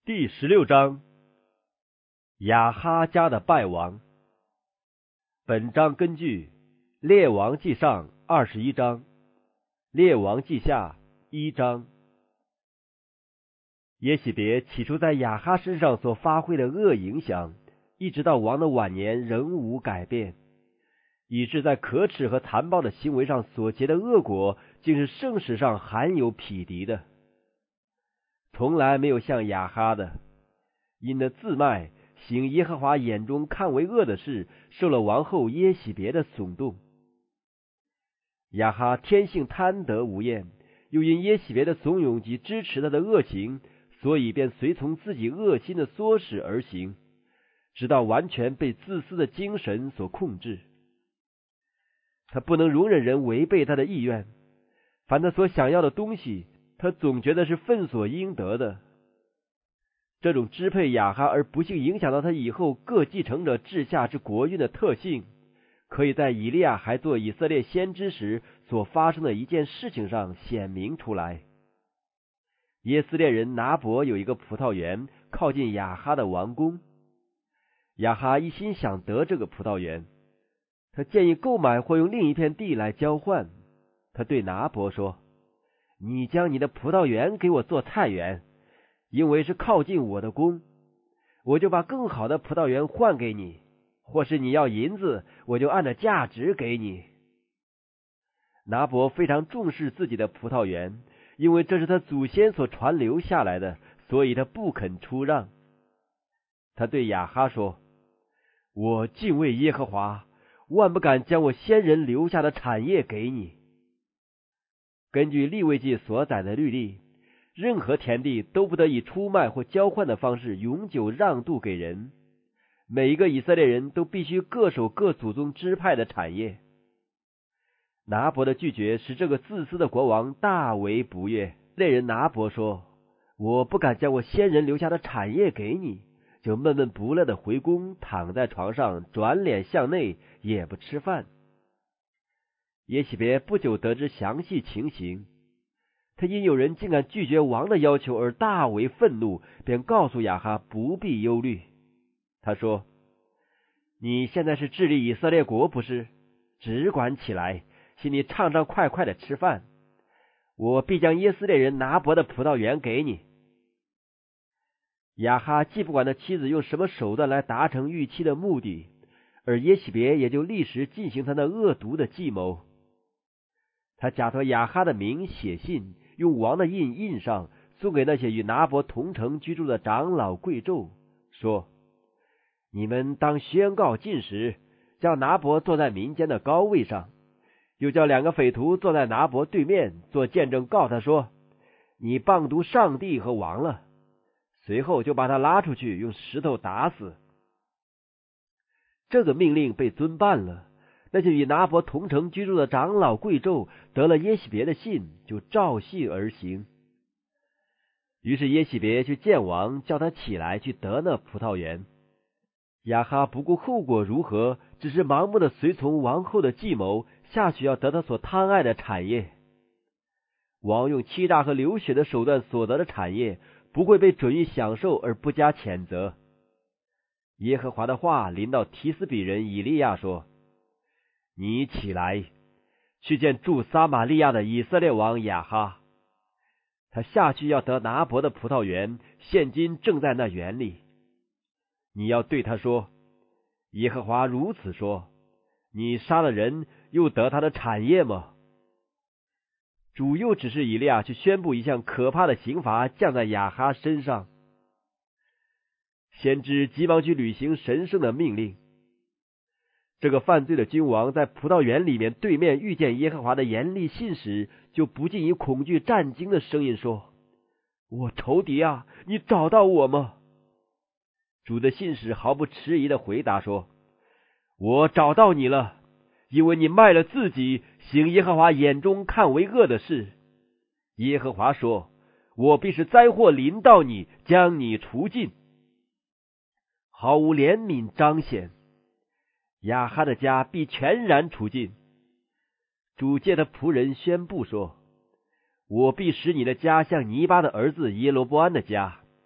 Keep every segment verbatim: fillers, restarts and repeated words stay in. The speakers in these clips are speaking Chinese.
第十六章，亚哈家的败亡。本章根据列王记上二十一章、列王记下一章。耶洗别起初在亚哈身上所发挥的恶影响，一直到王的晚年仍无改变，以致在可耻和残暴的行为上所结的恶果，竟是圣史上罕有匹敌的。从来没有像亚哈的，因那自卖行耶和华眼中看为恶的事，受了王后耶洗别的耸动。亚哈天性贪得无厌，又因耶洗别的怂恿及支持他的恶行，所以便随从自己恶心的唆使而行，直到完全被自私的精神所控制。他不能容忍人违背他的意愿，凡他所想要的东西，他总觉得是分所应得的。这种支配亚哈而不幸影响到他以后各继承者治下之国运的特性，可以在以利亚还做以色列先知时所发生的一件事情上显明出来。耶斯列人拿伯有一个葡萄园靠近亚哈的王宫，亚哈一心想得这个葡萄园，他建议购买或用另一片地来交换。他对拿伯说，你将你的葡萄园给我做菜园，因为是靠近我的宫，我就把更好的葡萄园换给你，或是你要银子，我就按照价值给你。拿伯非常重视自己的葡萄园，因为这是他祖先所传留下来的，所以他不肯出让。他对亚哈说，我敬畏耶和华，万不敢将我先人留下的产业给你。根据利未记所载的律例，任何田地都不得以出卖或交换的方式永久让渡给人，每一个以色列人都必须各守各祖宗支派的产业。拿伯的拒绝使这个自私的国王大为不悦。猎人拿伯说，我不敢将我先人留下的产业给你，就闷闷不乐的回宫，躺在床上转脸向内，也不吃饭。耶洗别不久得知详细情形，他因有人竟敢拒绝王的要求而大为愤怒，便告诉亚哈不必忧虑。他说，你现在是治理以色列国不是？只管起来，心里畅畅快快的吃饭，我必将耶斯列人拿伯的葡萄园给你。亚哈既不管他妻子用什么手段来达成预期的目的，而耶洗别也就立时进行他那恶毒的计谋。他假托亚哈的名写信，用王的印印上，送给那些与拿伯同城居住的长老贵胄，说，你们当宣告禁食，叫拿伯坐在民间的高位上，又叫两个匪徒坐在拿伯对面做见证，告他说，你谤读上帝和王了。随后就把他拉出去，用石头打死。这个命令被遵办了，那些与拿伯同城居住的长老贵胄得了耶洗别的信，就照系而行。于是耶洗别去见王，叫他起来去得那葡萄园。亚哈不顾后果如何，只是盲目的随从王后的计谋，下去要得他所贪爱的产业。王用欺诈和流血的手段所得的产业，不会被准予享受而不加谴责。耶和华的话临到提斯比人以利亚说，你起来，去见住撒玛利亚的以色列王亚哈，他下去要得拿伯的葡萄园，现今正在那园里。你要对他说，耶和华如此说，你杀了人，又得他的产业吗？主又指示以利亚去宣布一项可怕的刑罚降在亚哈身上。先知急忙去履行神圣的命令。这个犯罪的君王在葡萄园里面对面遇见耶和华的严厉信时，就不禁以恐惧战惊的声音说，我仇敌啊，你找到我吗？主的信使毫不迟疑的回答说，我找到你了，因为你卖了自己，行耶和华眼中看为恶的事。耶和华说，我必是灾祸临到你，将你除尽。毫无怜悯彰显，亚哈的家必全然除尽。主借他仆人宣布说，我必使你的家像尼巴的儿子耶罗波安的家，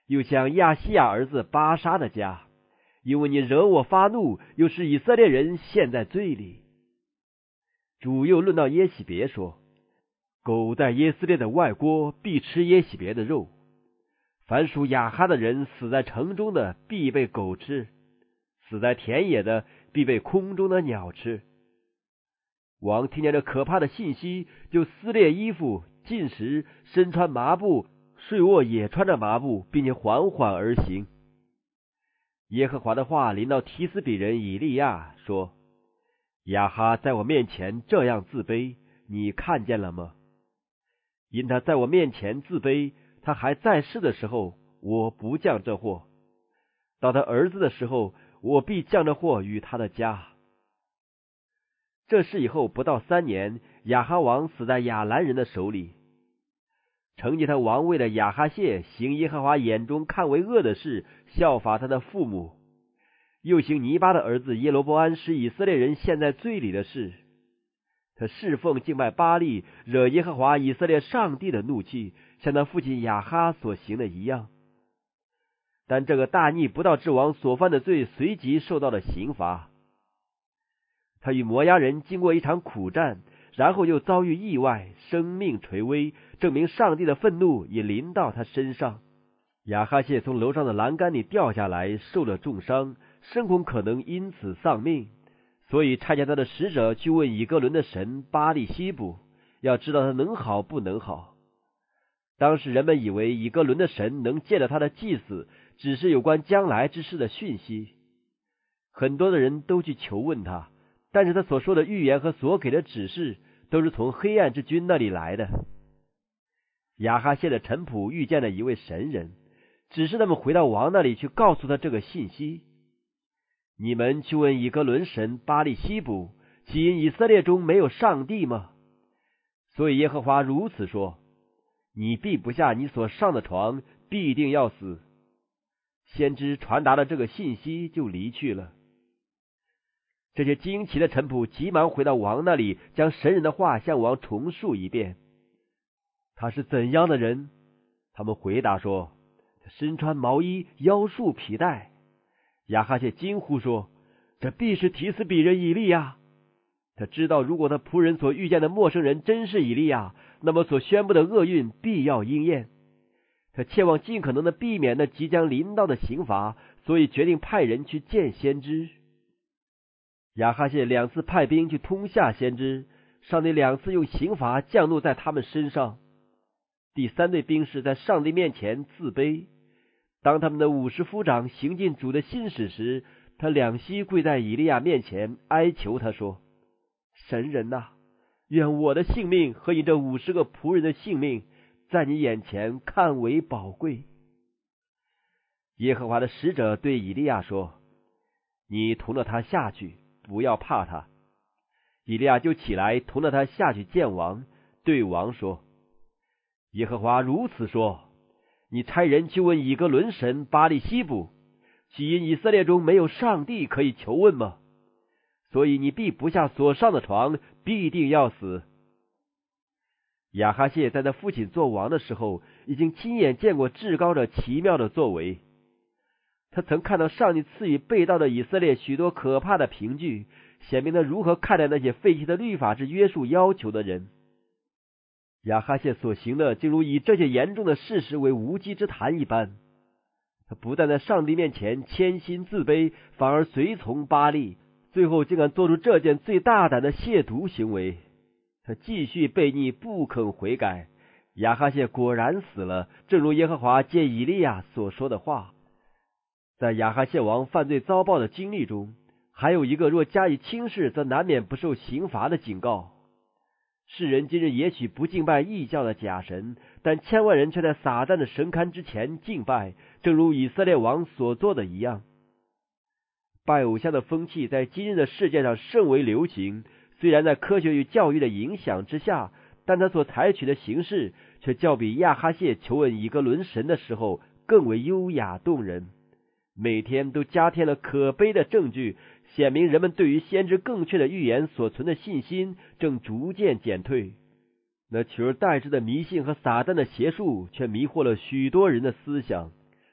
又向亚西亚儿子巴沙的家，因为你惹我发怒，又使以色列人陷在罪里。主又论到耶洗别说，狗在耶斯列的外郭必吃耶洗别的肉，凡属亚哈的人死在城中的必被狗吃，死在田野的必被空中的鸟吃。王听见这可怕的信息，就撕裂衣服，进食，身穿麻布，睡卧也穿着麻布，并且缓缓而行。耶和华的话临到提斯比人以利亚说，亚哈在我面前这样自卑，你看见了吗？因他在我面前自卑，他还在世的时候，我不降这祸；到他儿子的时候，我必降这祸与他的家。这事以后不到三年，亚哈王死在亚兰人的手里。承继他王位的亚哈谢行耶和华眼中看为恶的事，效法他的父母，又行尼巴的儿子耶罗波安使以色列人陷在罪里的事。他侍奉敬拜巴力，惹耶和华以色列上帝的怒气，像他父亲亚哈所行的一样。但这个大逆不道之王所犯的罪随即受到了刑罚。他与摩押人经过一场苦战，然后又遭遇意外，生命垂危，证明上帝的愤怒也临到他身上。亚哈谢从楼上的栏杆里掉下来，受了重伤，深恐可能因此丧命，所以差遣他的使者去问以哥伦的神巴力西卜，要知道他能好不能好。当时人们以为以哥伦的神能借着他的祭祀只是有关将来之事的讯息，很多的人都去求问他，但是他所说的预言和所给的指示都是从黑暗之君那里来的。亚哈谢的臣仆遇见了一位神人，指示他们回到王那里去告诉他这个信息。你们去问以哥伦神巴力西卜，岂因以色列中没有上帝吗？所以耶和华如此说，你必不下你所上的床，必定要死。先知传达了这个信息，就离去了。这些惊奇的臣仆急忙回到王那里，将神人的话向王重述一遍。他是怎样的人？他们回答说，他身穿毛衣，腰束皮带。亚哈谢惊呼说，这必是提斯比人以利亚。他知道，如果他仆人所遇见的陌生人真是以利亚，那么所宣布的厄运必要应验。他切望尽可能的避免那即将临到的刑罚，所以决定派人去见先知。亚哈谢两次派兵去通下先知，上帝两次用刑罚降怒在他们身上。第三队兵士在上帝面前自卑，当他们的五十夫长行进主的心使时，他两膝跪在以利亚面前哀求他说，神人呐、啊，愿我的性命和你这五十个仆人的性命在你眼前看为宝贵。耶和华的使者对以利亚说，你同着他下去，不要怕他。以利亚就起来同着他下去见王，对王说，耶和华如此说，你差人去问以哥伦神巴力西卜，岂因以色列中没有上帝可以求问吗？所以你必不下所上的床，必定要死。亚哈谢在他父亲做王的时候，已经亲眼见过至高者奇妙的作为。他曾看到上帝赐予被盗的以色列许多可怕的凭据，显明他如何看待那些废弃的律法之约束要求的人。亚哈谢所行的，竟如以这些严重的事实为无稽之谈一般。他不但在上帝面前谦心自卑，反而随从巴力，最后竟敢做出这件最大胆的亵渎行为。他继续悖逆，不肯悔改。亚哈谢果然死了，正如耶和华借以利亚所说的话。在亚哈谢王犯罪遭报的经历中，还有一个若加以轻视，则难免不受刑罚的警告。世人今日也许不敬拜异教的假神，但千万人却在撒旦的神龛之前敬拜，正如以色列王所做的一样。拜偶像的风气在今日的世界上甚为流行，虽然在科学与教育的影响之下，但他所采取的形式却较比亚哈谢求问以哥伦神的时候更为优雅动人。每天都加添了可悲的证据，显明人们对于先知更确的预言所存的信心正逐渐减退。那取而代之的迷信和撒旦的邪术却迷惑了许多人的思想。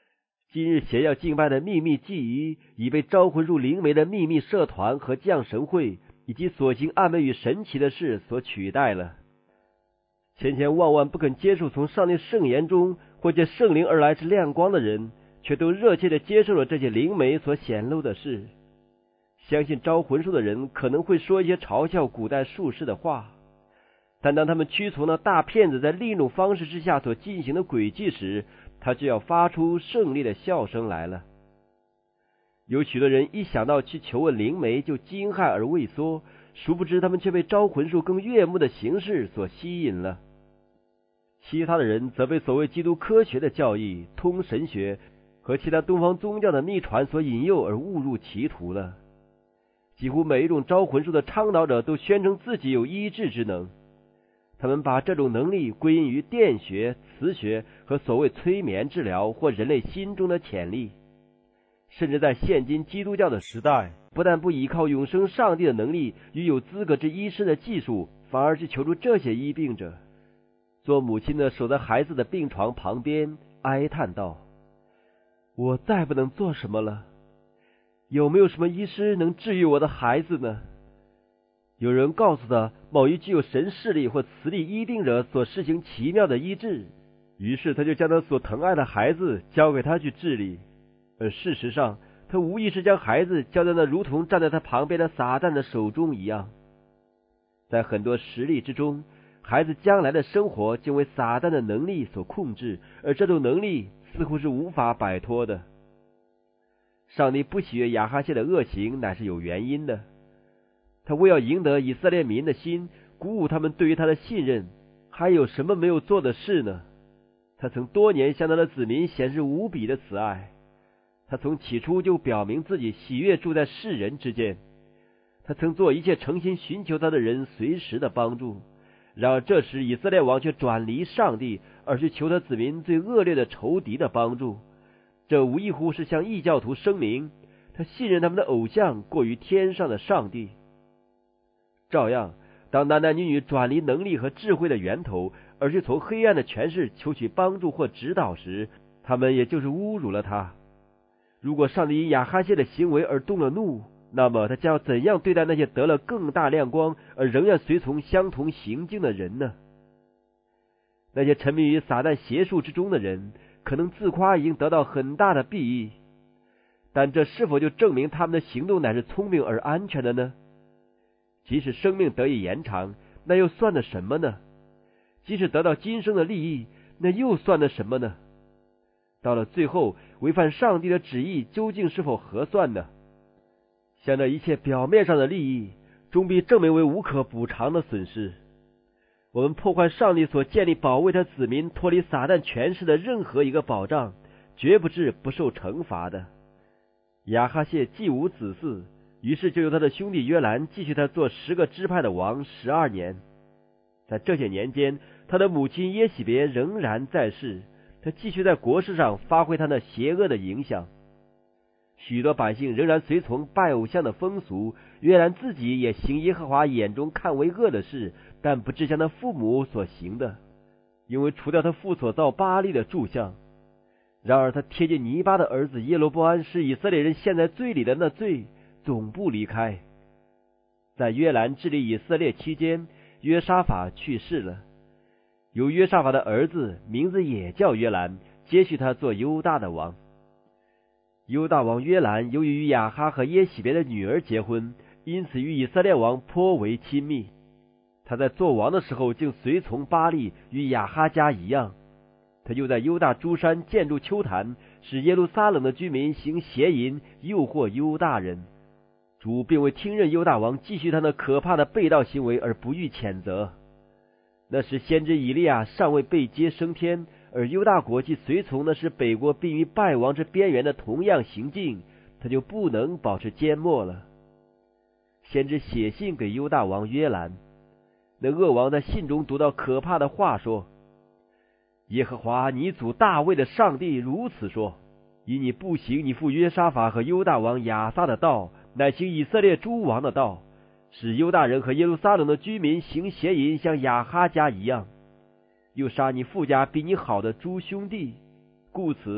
今日邪教敬拜的秘密祭仪已被招魂术灵媒的秘密社团和降神会以及所行暗昧与神奇的事所取代了。千千万万不肯接受从上帝圣言中或借圣灵而来之亮光的人，却都热切地接受了这些灵媒所显露的事。相信招魂术的人可能会说一些嘲笑古代术士的话，但当他们屈从那大骗子在另一种方式之下所进行的诡计时，他就要发出胜利的笑声来了。有许多人一想到去求问灵媒就惊骇而畏缩，殊不知他们却被招魂术更悦目的形式所吸引了。其他的人则被所谓基督科学的教义、通神学和其他东方宗教的秘传所引诱而误入歧途了。几乎每一种招魂术的倡导者都宣称自己有医治之能，他们把这种能力归因于电学、磁学和所谓催眠治疗或人类心中的潜力。甚至在现今基督教的时代，不但不依靠永生上帝的能力与有资格之医师的技术，反而去求助这些医病者。做母亲的守在孩子的病床旁边，哀叹道：我再不能做什么了，有没有什么医师能治愈我的孩子呢？有人告诉他某一具有神视力或磁力医病者所施行奇妙的医治，于是他就将他所疼爱的孩子交给他去治理。而事实上，他无疑是将孩子交在那如同站在他旁边的撒旦的手中一样。在很多实例之中，孩子将来的生活竟为撒旦的能力所控制，而这种能力似乎是无法摆脱的。上帝不喜悦亚哈谢的恶行乃是有原因的，他为要赢得以色列民的心，鼓舞他们对于他的信任，还有什么没有做的事呢？他曾多年向他的子民显示无比的慈爱，他从起初就表明自己喜悦住在世人之间，他曾做一切诚心寻求他的人随时的帮助。然而这时以色列王却转离上帝，而去求他子民最恶劣的仇敌的帮助。这无异乎是向异教徒声明，他信任他们的偶像过于天上的上帝。照样，当男男女女转离能力和智慧的源头，而去从黑暗的权势求取帮助或指导时，他们也就是侮辱了他。如果上帝因亚哈谢的行为而动了怒，那么他将要怎样对待那些得了更大亮光而仍然随从相同行径的人呢？那些沉迷于撒旦邪术之中的人，可能自夸已经得到很大的裨益，但这是否就证明他们的行动乃是聪明而安全的呢？即使生命得以延长，那又算得什么呢？即使得到今生的利益，那又算得什么呢？到了最后，违反上帝的旨意究竟是否合算呢？像这一切表面上的利益，终必证明为无可补偿的损失。我们破坏上帝所建立保卫他子民脱离撒旦权势的任何一个保障，绝不至不受惩罚的。亚哈谢既无子嗣，于是就由他的兄弟约兰继续他做十个支派的王十二年。在这些年间，他的母亲耶喜别仍然在世，他继续在国事上发挥他那邪恶的影响。许多百姓仍然随从拜偶像的风俗，约兰自己也行耶和华眼中看为恶的事，但不至像他父母所行的，因为除掉他父所造巴力的柱像。然而他贴近尼巴的儿子耶罗波安是以色列人陷在罪里的那罪总不离开。在约兰治理以色列期间，约沙法去世了，由约沙法的儿子名字也叫约兰接续他做犹大的王。犹大王约兰由于与亚哈和耶喜别的女儿结婚，因此与以色列王颇为亲密。他在做王的时候竟随从巴力，与亚哈家一样。他又在犹大诸山建筑丘坛，使耶路撒冷的居民行邪淫，诱惑犹大人。主并未听任犹大王继续他那可怕的背道行为而不予谴责。那时先知以利亚尚未被接升天，而犹大国既随从那时北国濒于败亡之边缘的同样行径，他就不能保持缄默了。先知写信给犹大王约兰，那恶王在信中读到可怕的话说：耶和华你祖大卫的上帝如此说，因你不行你父约沙法和犹大王亚撒的道，乃行以色列诸王的道，使犹大人和耶路撒冷的居民行邪淫，像亚哈家一样，又杀你父家比你好的诸兄弟，故此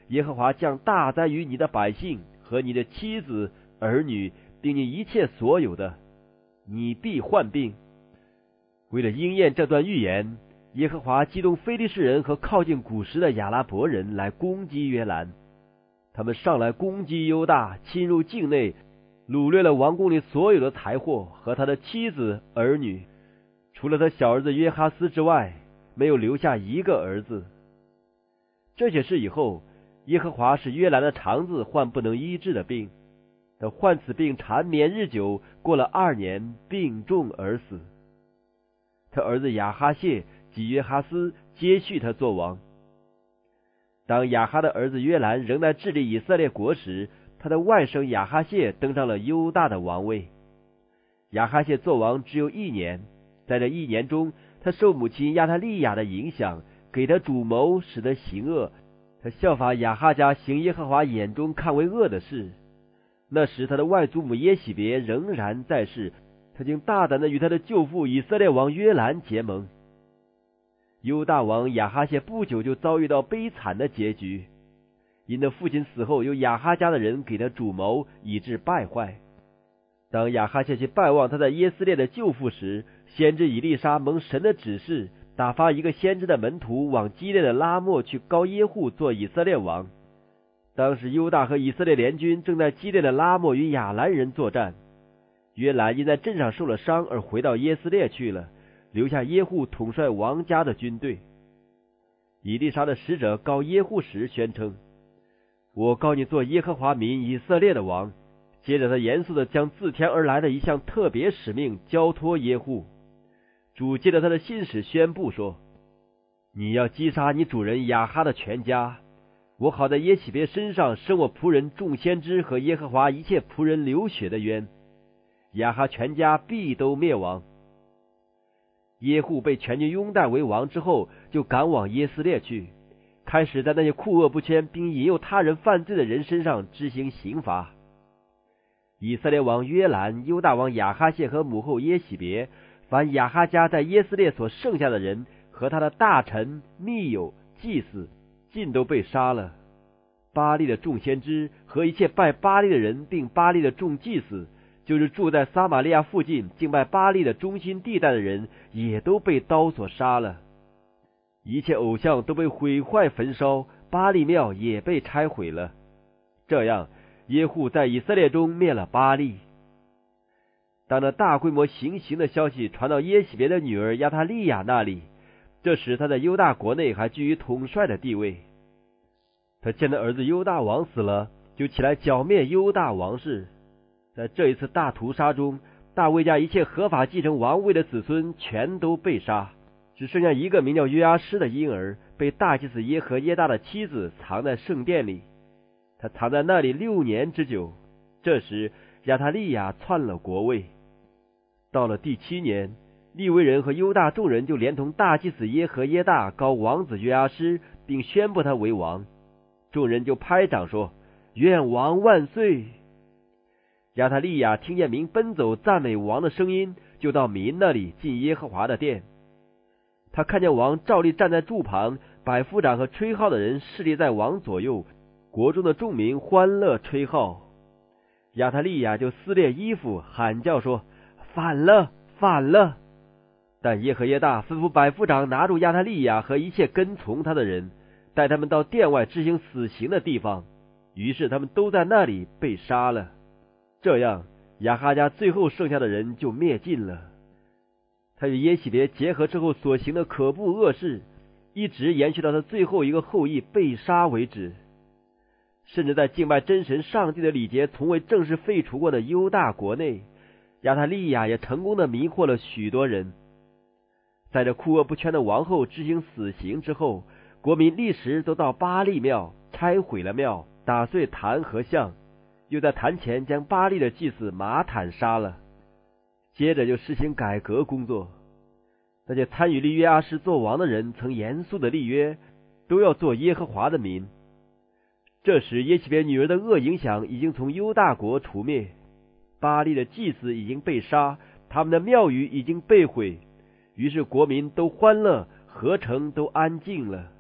耶和华降大灾于你的百姓和你的妻子、儿女，并你一切所有的，你必患病。为了应验这段预言，耶和华激动非利士人和靠近古时的亚拉伯人来攻击约兰。他们上来攻击犹大，侵入境内，掳掠了王宫里所有的财货和他的妻子儿女，除了他小儿子约哈斯之外，没有留下一个儿子。这些事以后，耶和华使约兰的肠子患不能医治的病，他患此病缠绵日久，过了二年，病重而死。他儿子亚哈谢及约哈斯接续他做王。当亚哈的儿子约兰仍在治理以色列国时，他的外甥亚哈谢登上了犹大的王位。亚哈谢做王只有一年，在这一年中，他受母亲亚他利亚的影响，给他主谋，使他行恶。他效法亚哈家行耶和华眼中看为恶的事。那时他的外祖母耶喜别仍然在世，他竟大胆的与他的舅父以色列王约兰结盟。犹大王亚哈谢不久就遭遇到悲惨的结局，因他父亲死后，有亚哈家的人给他主谋，以致败坏。当亚哈谢去拜望他在耶斯列的舅父时，先知以利沙蒙神的指示，打发一个先知的门徒往基列的拉末去膏耶户做以色列王。当时犹大和以色列联军正在基列的拉末与亚兰人作战，约兰因在阵上受了伤而回到耶斯列去了，留下耶户统帅王家的军队。以利沙的使者告耶户时宣称，我告你做耶和华民以色列的王。接着他严肃地将自天而来的一项特别使命交托耶户。主借着他的信使宣布说，你要击杀你主人亚哈的全家，我好在耶洗别身上生我仆人众先知和耶和华一切仆人流血的冤，亚哈全家必都灭亡。耶户被全军拥戴为王之后，就赶往耶斯列去，开始在那些酷恶不愆并引诱他人犯罪的人身上执行刑罚。以色列王约兰、犹大王亚哈谢和母后耶洗别，凡亚哈家在耶斯列所剩下的人和他的大臣、密友、祭司，尽都被杀了。巴力的众先知和一切拜巴力的人，并巴力的众祭司，就是住在撒玛利亚附近敬拜巴力的中心地带的人，也都被刀所杀了。一切偶像都被毁坏焚烧，巴力庙也被拆毁了。这样耶户在以色列中灭了巴力。当那大规模行刑的消息传到耶洗别的女儿亚他利亚那里，这时他在犹大国内还居于统帅的地位。他见他儿子犹大王死了，就起来剿灭犹大王室。在这一次大屠杀中，大卫家一切合法继承王位的子孙全都被杀，只剩下一个名叫约阿施的婴儿，被大祭司耶和耶大的妻子藏在圣殿里。他藏在那里六年之久。这时亚他利亚篡了国位。到了第七年，利未人和犹大众人就连同大祭司耶和耶大膏王子约阿施，并宣布他为王。众人就拍掌说，愿王万岁。亚他利亚听见民奔走赞美王的声音，就到民那里进耶和华的殿。他看见王照例站在柱旁，百夫长和吹号的人侍立在王左右，国中的众民欢乐吹号。亚他利亚就撕裂衣服，喊叫说，反了，反了！但耶和耶大吩咐百夫长拿住亚他利亚和一切跟从他的人，带他们到殿外执行死刑的地方。于是他们都在那里被杀了。这样亚哈家最后剩下的人就灭尽了。他与耶洗别结合之后所行的可怖恶事，一直延续到他最后一个后裔被杀为止。甚至在敬拜真神上帝的礼节从未正式废除过的犹大国内，亚他利亚也成功的迷惑了许多人。在这酷恶不愆的王后执行死刑之后，国民立时都到巴力庙，拆毁了庙，打碎坛和像，又在坛前将巴力的祭司马坦杀了。接着就实行改革工作。那些参与立约阿施做王的人曾严肃的立约，都要做耶和华的民。这时耶洗别女儿的恶影响已经从犹大国除灭，巴力的祭司已经被杀，他们的庙宇已经被毁，于是国民都欢乐，合城都安静了。